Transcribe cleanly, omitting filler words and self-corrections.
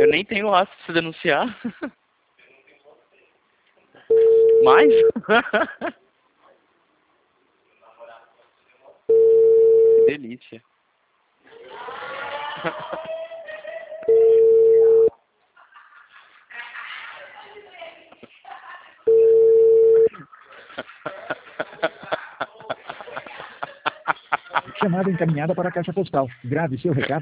nem tenho rastro pra se denunciar. Mais? Que delícia. Chamada encaminhada para a caixa postal. Grave seu recado.